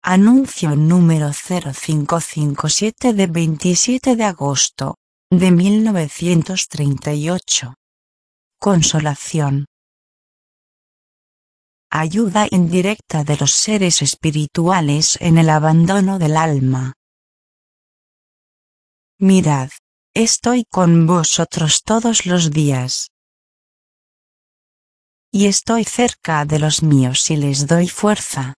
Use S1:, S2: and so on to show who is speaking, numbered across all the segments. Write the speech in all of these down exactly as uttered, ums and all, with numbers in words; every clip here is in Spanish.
S1: Anuncio número cero cinco cinco siete de veintisiete de agosto de mil novecientos treinta y ocho. Consolación. Ayuda indirecta de los seres espirituales en el abandono del alma. Mirad, estoy con vosotros todos los días. Y estoy cerca de los míos y les doy fuerza.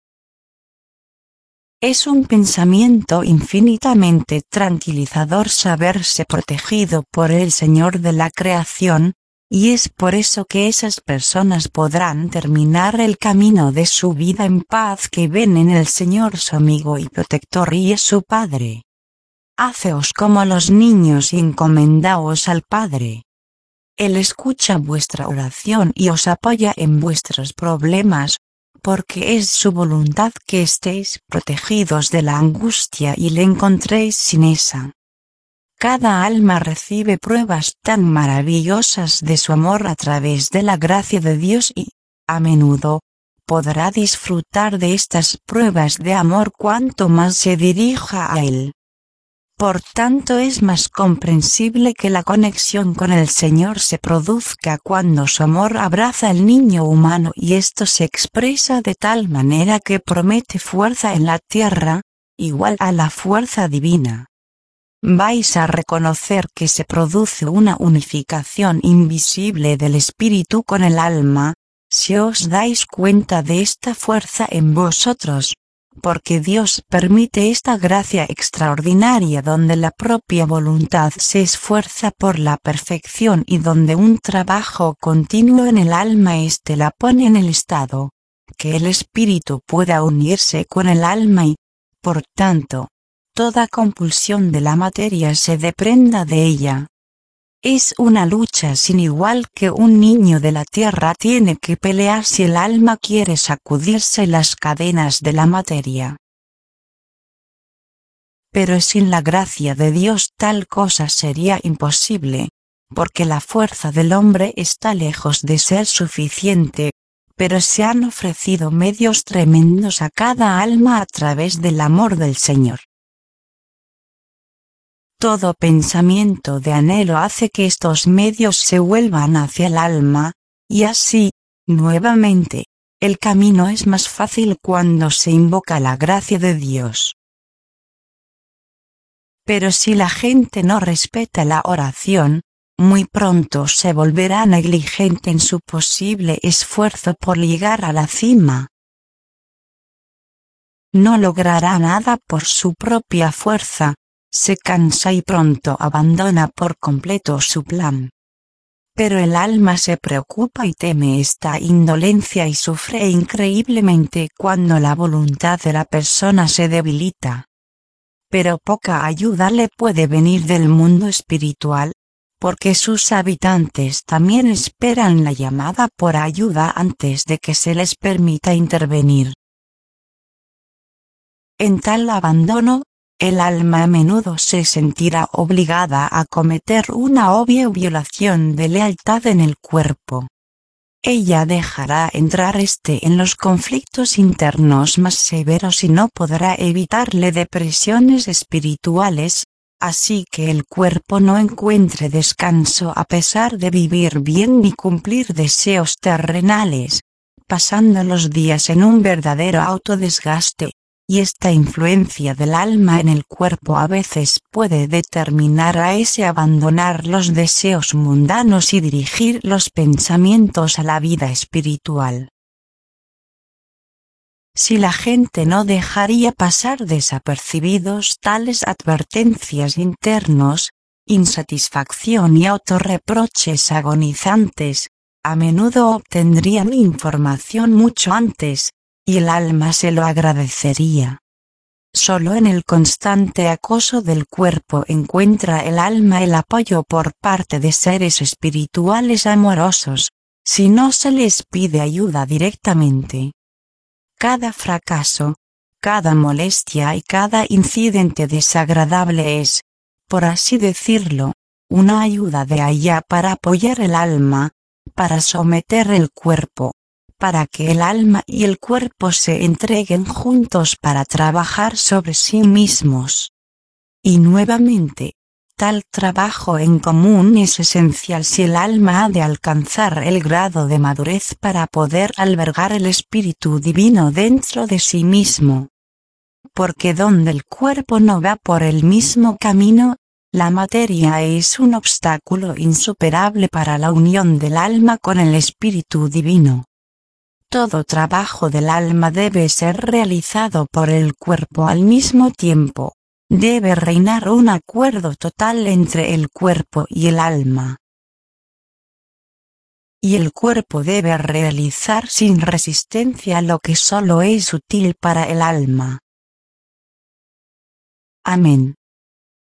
S1: Es un pensamiento infinitamente tranquilizador saberse protegido por el Señor de la creación, y es por eso que esas personas podrán terminar el camino de su vida en paz, que ven en el Señor su amigo y protector y es su Padre. Haceos como los niños y encomendaos al Padre. Él escucha vuestra oración y os apoya en vuestros problemas, porque es su voluntad que estéis protegidos de la angustia y le encontréis sin esa. Cada alma recibe pruebas tan maravillosas de su amor a través de la gracia de Dios y, a menudo, podrá disfrutar de estas pruebas de amor cuanto más se dirija a Él. Por tanto, es más comprensible que la conexión con el Señor se produzca cuando su amor abraza al niño humano, y esto se expresa de tal manera que promete fuerza en la tierra, igual a la fuerza divina. Vais a reconocer que se produce una unificación invisible del espíritu con el alma, si os dais cuenta de esta fuerza en vosotros, porque Dios permite esta gracia extraordinaria donde la propia voluntad se esfuerza por la perfección y donde un trabajo continuo en el alma éste la pone en el estado, que el espíritu pueda unirse con el alma y, por tanto, toda compulsión de la materia se desprenda de ella. Es una lucha sin igual que un niño de la tierra tiene que pelear si el alma quiere sacudirse las cadenas de la materia. Pero sin la gracia de Dios tal cosa sería imposible, porque la fuerza del hombre está lejos de ser suficiente, pero se han ofrecido medios tremendos a cada alma a través del amor del Señor. Todo pensamiento de anhelo hace que estos medios se vuelvan hacia el alma, y así, nuevamente, el camino es más fácil cuando se invoca la gracia de Dios. Pero si la gente no respeta la oración, muy pronto se volverá negligente en su posible esfuerzo por llegar a la cima. No logrará nada por su propia fuerza. Se cansa y pronto abandona por completo su plan. Pero el alma se preocupa y teme esta indolencia y sufre increíblemente cuando la voluntad de la persona se debilita. Pero poca ayuda le puede venir del mundo espiritual, porque sus habitantes también esperan la llamada por ayuda antes de que se les permita intervenir. En tal abandono, el alma a menudo se sentirá obligada a cometer una obvia violación de lealtad en el cuerpo. Ella dejará entrar éste en los conflictos internos más severos y no podrá evitarle depresiones espirituales, así que el cuerpo no encuentre descanso a pesar de vivir bien ni cumplir deseos terrenales, pasando los días en un verdadero autodesgaste. Y esta influencia del alma en el cuerpo a veces puede determinar a ese abandonar los deseos mundanos y dirigir los pensamientos a la vida espiritual. Si la gente no dejaría pasar desapercibidos tales advertencias internos, insatisfacción y autorreproches agonizantes, a menudo obtendrían información mucho antes, y el alma se lo agradecería. Solo en el constante acoso del cuerpo encuentra el alma el apoyo por parte de seres espirituales amorosos, si no se les pide ayuda directamente. Cada fracaso, cada molestia y cada incidente desagradable es, por así decirlo, una ayuda de allá para apoyar el alma, para someter el cuerpo, para que el alma y el cuerpo se entreguen juntos para trabajar sobre sí mismos. Y nuevamente, tal trabajo en común es esencial si el alma ha de alcanzar el grado de madurez para poder albergar el Espíritu Divino dentro de sí mismo. Porque donde el cuerpo no va por el mismo camino, la materia es un obstáculo insuperable para la unión del alma con el Espíritu Divino. Todo trabajo del alma debe ser realizado por el cuerpo al mismo tiempo. Debe reinar un acuerdo total entre el cuerpo y el alma. Y el cuerpo debe realizar sin resistencia lo que solo es útil para el alma. Amén.